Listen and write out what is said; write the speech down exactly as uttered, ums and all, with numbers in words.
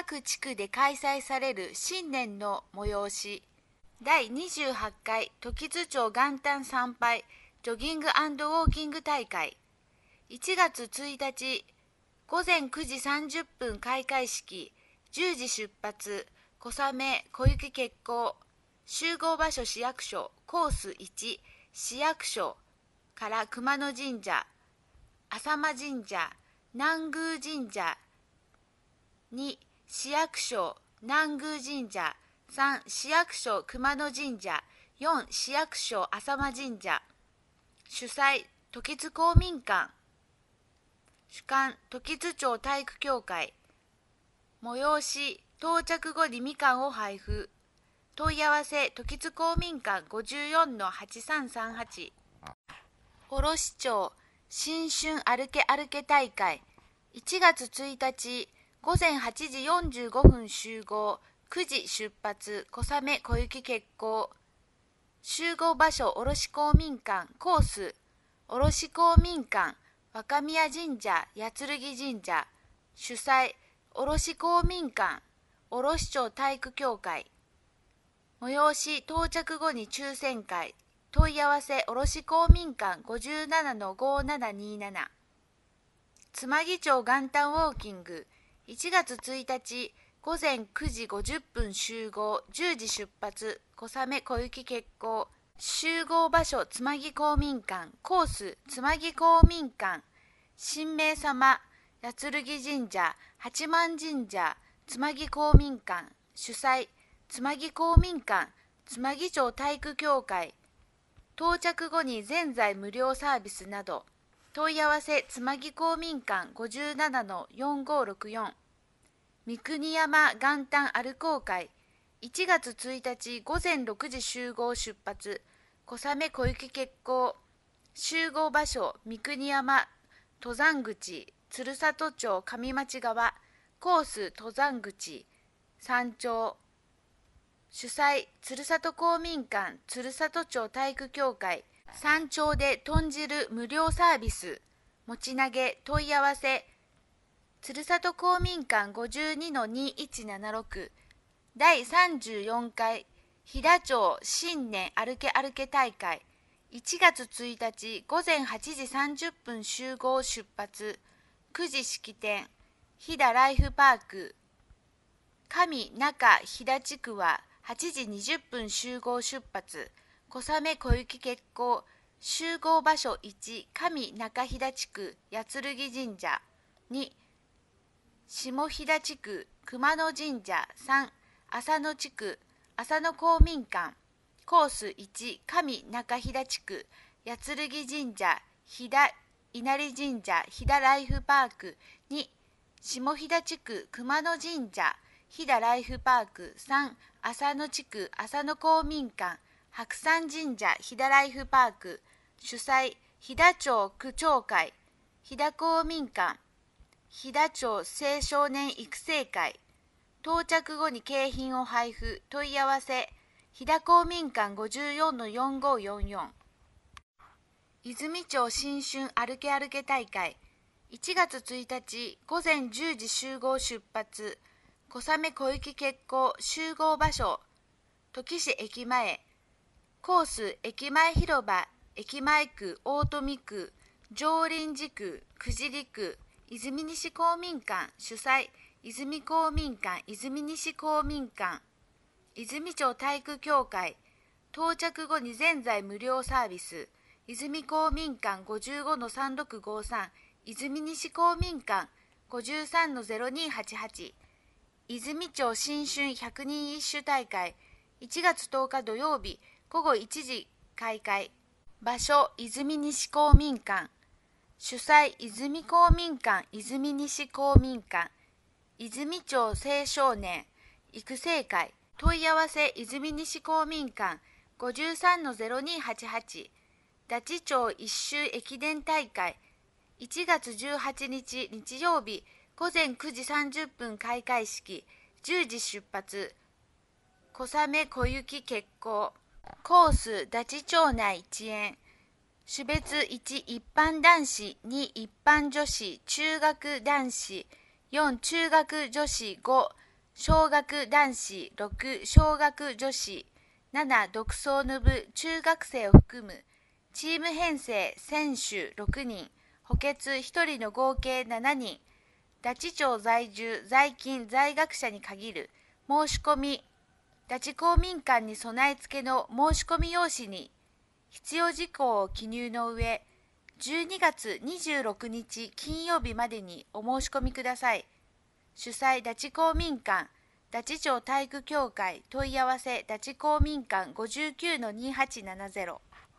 各地区で開催される新年の催し、だいにじゅうはちかい時津町元旦参拝ジョギング&ウォーキング大会、いちがつついたちごぜんくじさんじゅっぷん開会式、じゅうじ出発、小雨小雪決行、集合場所市役所コースいち、市役所から熊野神社、浅間神社、南宮神社、に市役所南宮神社、さん市役所熊野神社、よん市役所浅間神社。主催時津公民館、主管時津町体育協会。催し到着後にみかんを配布。問い合わせ時津公民館 ごじゅうよんのはちさんさんはち。卸町新春歩け歩け大会、いちがつついたちごぜんはちじよんじゅうごふん集合、くじ出発、小雨小雪決行。集合場所卸公民館コース、卸公民館若宮神社八剣神社。主催卸公民館卸町体育協会。催し到着後に抽選会。問い合わせ卸公民館 ごじゅうななのごななになな。つまぎ町元旦ウォーキング、いちがつついたちごぜんくじごじゅっぷん集合、じゅうじ出発、小雨小雪決行。集合場所つまぎ公民館コース、つまぎ公民館神明様八剣神社八幡神社。つまぎ公民館。主催つまぎ公民館つまぎ町体育協会。到着後にぜんざい無料サービスなど。問い合わせつまぎ公民館 ごじゅうななのよんごろくよん。三国山元旦歩こう会、いちがつついたちごぜんろくじ集合出発、小雨小雪決行。集合場所三国山登山口鶴里町上町側、コース登山口山頂。主催鶴里公民館鶴里町体育協会。山頂で豚汁無料サービス、持ち投げ。問い合わせ鶴里公民館 ごじゅうにのにいちななろく。だいさんじゅうよんかい飛騨町新年歩け歩け大会、いちがつついたちごぜんはちじさんじゅっぷん集合出発、くじ式典、飛騨ライフパーク。上中飛騨地区ははちじにじゅっぷん集合出発、小雨小雪決行。集合場所いち上中飛騨地区八剣神社。に下飛騨地区熊野神社。さん浅野地区浅野公民館。コースいち上中飛騨地区八剣神社飛騨稲荷神社飛騨ライフパーク。に下飛騨地区熊野神社飛騨ライフパーク。さん浅野地区浅野公民館白山神社飛騨ライフパーク。主催飛騨町区長会。飛騨公民館飛騨町青少年育成会。到着後に景品を配布。問い合わせ飛騨公民館 ごじゅうよんのよんごよんよん。泉町新春歩け歩け大会、いちがつついたちごぜんじゅうじ集合出発、小雨小雪決行。集合場所土岐市駅前、コース駅前広場駅前区大富区上林寺区久尻区泉西公民館。主催泉公民館泉西公民館。泉町体育協会。到着後にぜんざい無料サービス、泉公民館 ごじゅうごのさんろくごさん。泉西公民館 ごじゅうさんのゼロにはちはち。泉町新春ひゃくにん一首大会、いちがつとおか土曜日ごごいちじ開会。場所泉西公民館。主催泉公民館泉西公民館。泉町青少年育成会。問い合わせ泉西公民館 ごじゅうさんのゼロにはちはち。ダチ町一周駅伝大会、いちがつじゅうはちにち日曜日ごぜんくじさんじゅっぷん開会式、じゅうじ出発、小雨小雪決行。コースダチ町内遅延。種別いち一般男子、に一般女子中学男子、よん中学女子、ご小学男子ろく、小学女子なな、独走の部中学生を含むチーム編成選手ろくにん、補欠ひとりの合計しちにん、ダチ町在住在勤在学者に限る申し込み、ダチ公民館に備え付けの申し込み用紙に必要事項を記入の上、じゅうにがつにじゅうろくにち金曜日までにお申し込みください。主催ダチ公民館、ダチ町体育協会、問い合わせダチ公民館 ごじゅうきゅうのにはちななゼロ。